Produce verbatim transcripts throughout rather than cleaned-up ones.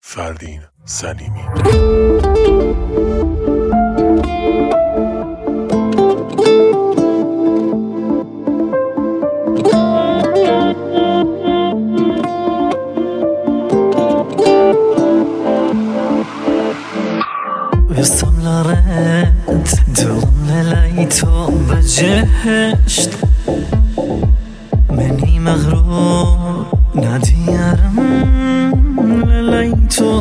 فردین سلیمی. وسطم لارد دوم ليتو بجشت مني مغرور نادي يارم ليتو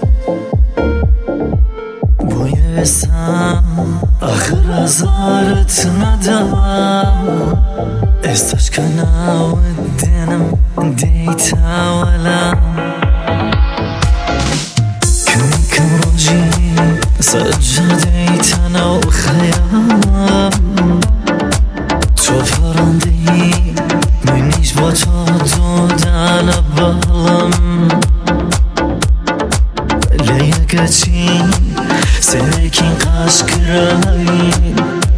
بوي بسام آخر زارت ندم استاش كنا ودينم ديتا ولام سجديت أنا وخيام تو فرندي منيش بطاطو دانا بالم ليكتي سيكين قاش كراي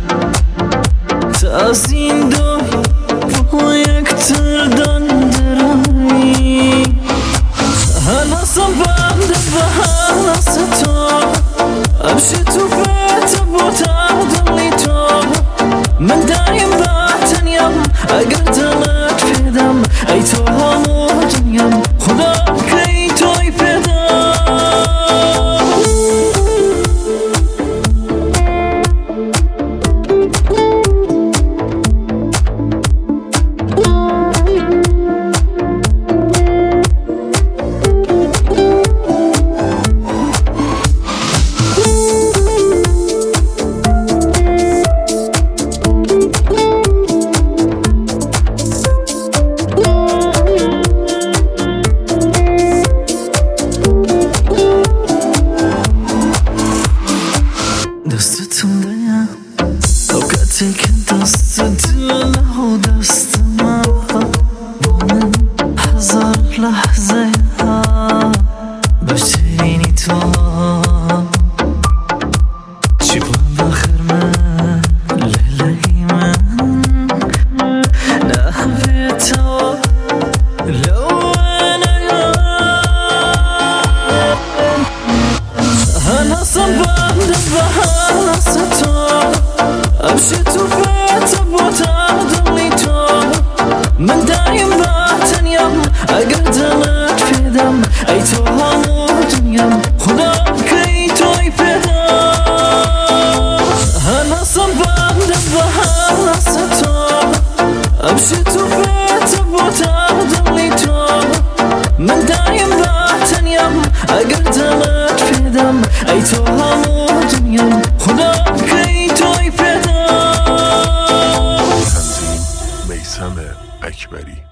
تازين دوي ويكتر دندراي أنا صبام دبها نصتو أمشيت وبيت بوتا ضليتو من دايم باتن يم أقدمك في دم أيتو هموت يم خداك أيتو يفدم دستتم دیا اوقاتی که دست دلم و دست ما با من هزار لحظه ها بشترینی تو چی بلند بخیر من لیلی من نحوی تو لو انا انا صبام دبها أمشيت وبيت بوتا ضليتو من دايم باتن يم أقدمك في دم أيتو هموت يم خداك أيتو يفدم أنا صبام دبها نصتو أمشيت وبيت بوتا ضليتو من دايم باتن يم أقدمك في دم أيتو هموت يم خداك أيتو يفدم. میثم اکبری.